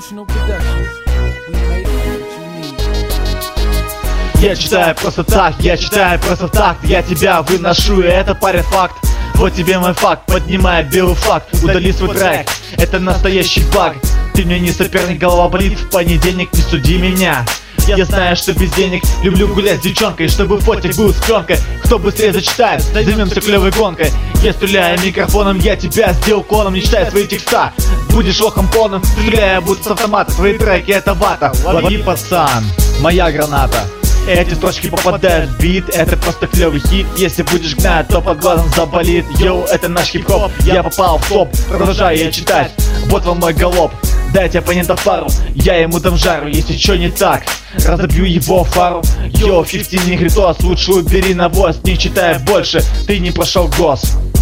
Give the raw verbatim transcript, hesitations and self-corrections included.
Emotional Productions. We made what you need. Я читаю просто так, я читаю просто так. Я тебя выношу, и это, парень, факт. Вот тебе мой факт, поднимай белый флаг. Удали свой трек, это настоящий баг. Ты мне не соперник, голова болит. В понедельник не суди меня. Я знаю, что без денег люблю гулять с девчонкой, чтобы фотик был с пленкой. Кто быстрее зачитает, займемся клевой гонкой. Я стреляю микрофоном, я тебя сделал клоном. Не читай свои текста, будешь лохом полным. Стреляю будто с автомата, твои треки это вата. Лови, пацан, моя граната. Эти строчки попадают в бит, это просто клевый хит. Если будешь гнать, то под глазом заболит. Йоу, это наш хип-хоп, я попал в топ. Продолжаю я читать, вот вам мой галоп. Дайте оппонента пару, я ему дам жару. Если чё не так, разобью его фару. Йоу, пятьдесят не гритос, лучше убери навоз. Не читай больше, ты не прошел гос.